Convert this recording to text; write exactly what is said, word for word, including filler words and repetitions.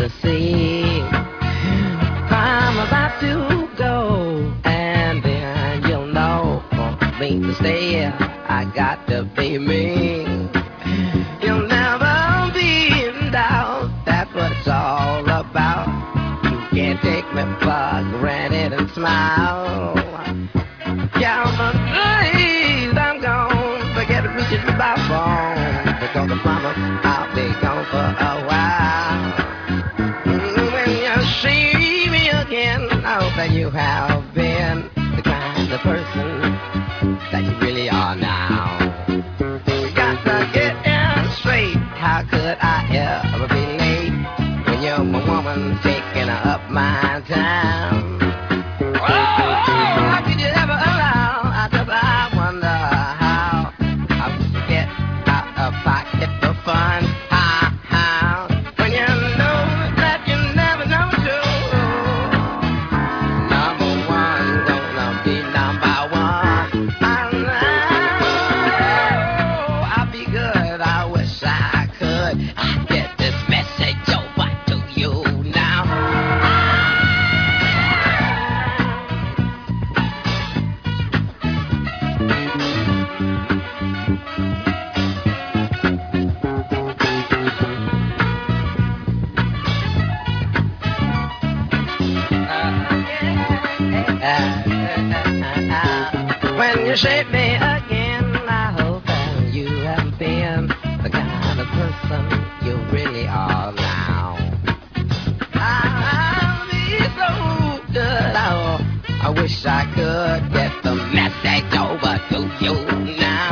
to see. I'm about to go, and then you'll know for me to stay. I got to be me. You'll never be in doubt. That's what it's all about. You can't take me for granted and smile. Count my days, I'm gone. Forget reaching my phone, because I promise I'll be gone for a while. When you see me again, I hope that you have been the kind of person that you really are now. You got to get in straight. How could I ever be late when you're my woman taking up my time? Oh, how could you ever allow? I just I wonder how I would get out of pocket for fun. How, how when you know that you never know to. Number one, gonna be number one. I know I'll be good. I wish I could. I get this message over to you now. When you shape me again, I hope that you have been the kind of person you really are now. I'll be so good. Oh, I wish I could get the message over to you now.